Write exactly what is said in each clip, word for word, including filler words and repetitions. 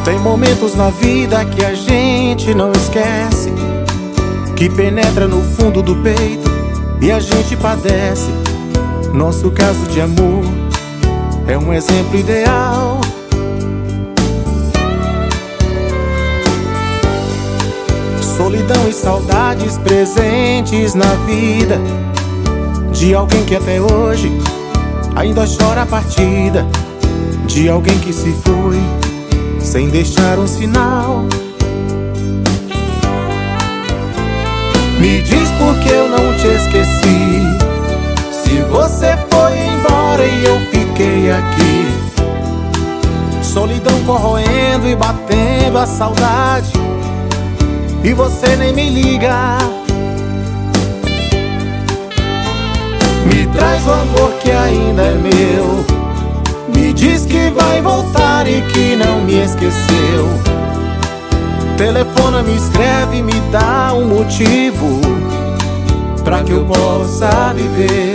Tem momentos na vida que a gente não esquece, que penetra no fundo do peito e a gente padece. Nosso caso de amor é um exemplo ideal. Solidão e saudades presentes na vida de alguém que até hoje ainda chora a partida, de alguém que se foi sem deixar um sinal. Me diz por que eu não te esqueci, se você foi embora e eu fiquei aqui. Solidão corroendo e batendo a saudade, e você nem me liga. Me traz o amor que ainda é meu, me diz que vai voltar e que não me esqueceu. Telefona, me escreve, me dá um motivo pra que eu possa viver.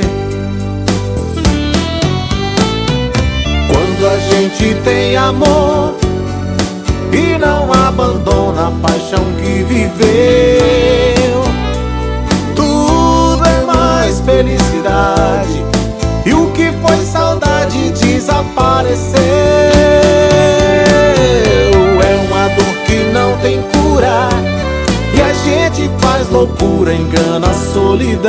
Quando a gente tem amor e não abandona a paixão que viveu, tudo é mais felicidade, e o que foi saudade desapareceu. É uma dor que não tem cura, e a gente faz loucura, engana a solidão.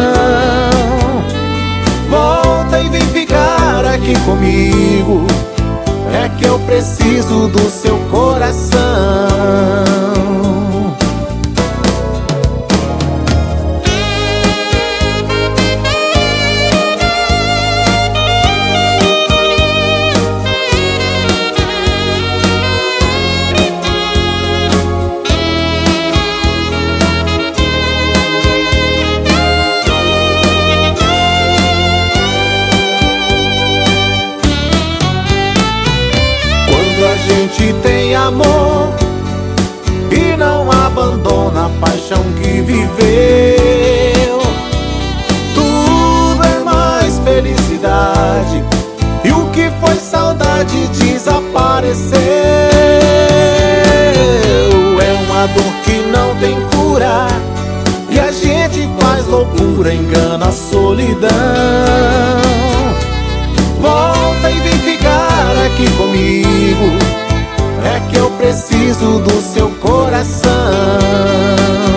Volta e vem ficar aqui comigo, é que eu preciso do seu coração. A gente tem amor e não abandona a paixão que viveu, tudo é mais felicidade, e o que foi saudade desapareceu. É uma dor que não tem cura, e a gente faz loucura, engana a solidão. Volta e vem ficar aqui comigo, é que eu preciso do seu coração.